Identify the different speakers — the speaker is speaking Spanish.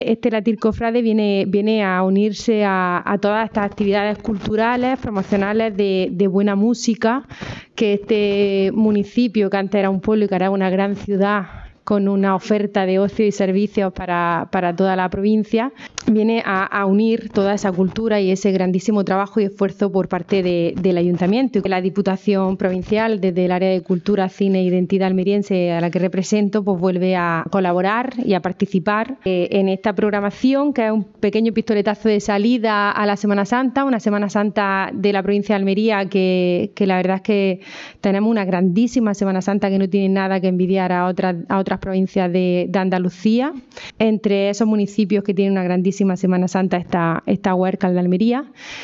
Speaker 1: Este Latir Cofrade viene a unirse a todas estas actividades culturales, promocionales de buena música, que este municipio, que antes era un pueblo y que ahora es una gran ciudad, con una oferta de ocio y servicios para toda la provincia, viene a unir toda esa cultura y ese grandísimo trabajo y esfuerzo por parte del Ayuntamiento. Y la Diputación Provincial, desde el área de Cultura, Cine e Identidad almeriense, a la que represento, pues vuelve a colaborar y a participar en esta programación, que es un pequeño pistoletazo de salida a la Semana Santa, una Semana Santa de la provincia de Almería que la verdad es que tenemos una grandísima Semana Santa que no tiene nada que envidiar a otras provincias de Andalucía. Entre esos municipios que tienen una grandísima Semana Santa está Huércal de Almería.